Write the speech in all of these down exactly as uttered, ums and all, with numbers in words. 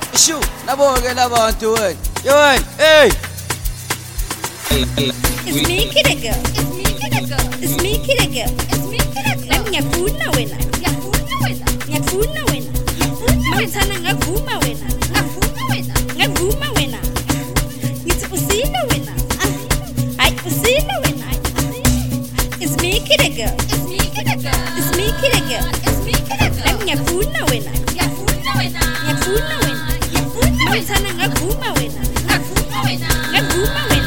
Shoo, naboge labantu wena. Yo wena, hey. It's me, Kitty Girl. It's me, Kitty Girl. It's me, Kitty Girl. It's me, Kitty Girl. Nami ngiyafuna wena. Ngiyafuna wena. Ngiyafuna wena. Ngiyafuna ngavuma wena. Ngavuma wena. Ngavuma wena. Ngithi usile wena. Hayi usile wena. It's me, Kitty Girl. It's me, Kitty Girl. It's me, Kitty Girl. It's me, Kitty Girl. Nami ngiyafuna wena. Ngiyafuna wena. Ngiyafuna wena. Ngiyafuna ngavuma wena. Ngavuma wena. Ngavuma wena.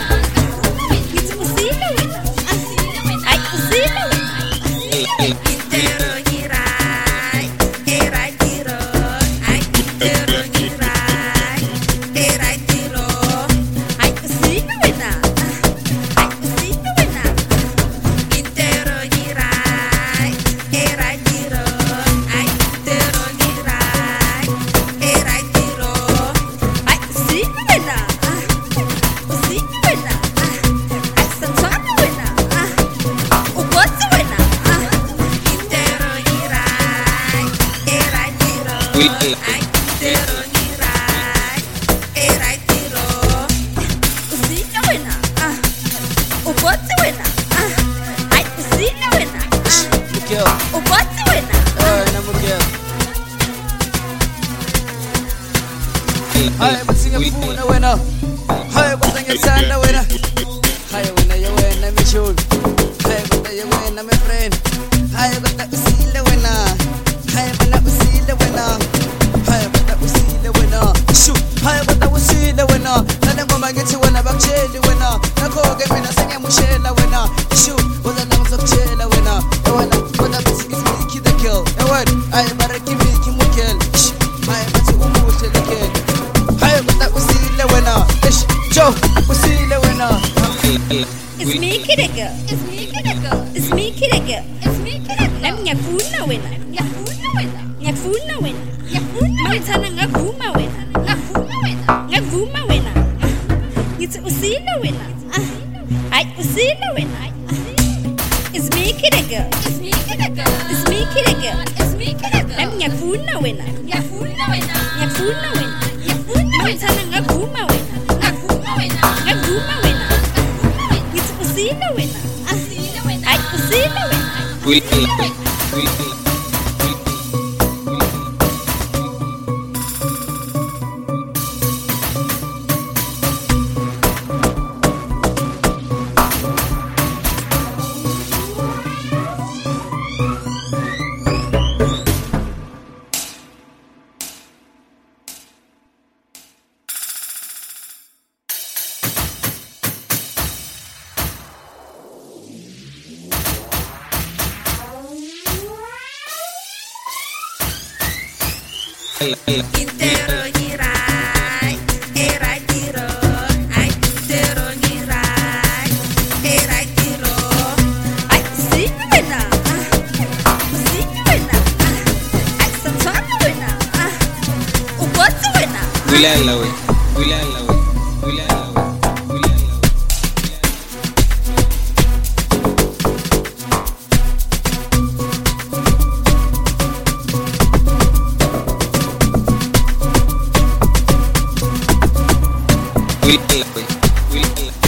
Hi, what's in your phone? No winner. Hi, what's in your son? No winner. Hi, winner, you win. I'm a shoe. Hi, winner, you win. I'm a friend. Hi, winner, we see the winner. Hi, winner, we see the winner. Hi, winner, we see the winner. Shoot. Hi, winner, we see the winner. Now the woman gets you when I'm chill the winner. Now go get me. Now sing a mushel the winner. Shoot. Was a long of chill the winner. The winner, when I'm singing, sneaky the kill. The word. I am a Ricky Mickey Mukel. Hi, what's a woman with the kill? Joe, we see the winner. It's me, Kitty Girl. It's me, Kitty Girl. It's me, Kitty Girl. It's me, Kitty Girl. Nami ngiyafuna wena. Ngiyafuna wena. Ngiyafuna wena. Ngiyafuna wena. Ngavuma wena. Ngavuma wena. Ngavuma wena. Ngithi usile wena. Hayi usile wena. It's me, Kitty Girl. It's me, Kitty Girl. It's me, Kitty Girl. It's me, Kitty Girl. Nami ngiyafuna wena. Ngiyafuna wena. Ngiyafuna wena. Ngiyafuna wena. Ngavuma wena. Ngavuma wena. Ngithi usile wena. Hayi usile wena. Intero girai, erai tiro, ai intero girai, erai tiro, ai sì wena, sì wena, ai sanzano wena, o what's wena? Wilala we, wilala we, wilala we, wilala we. We, we, we, we.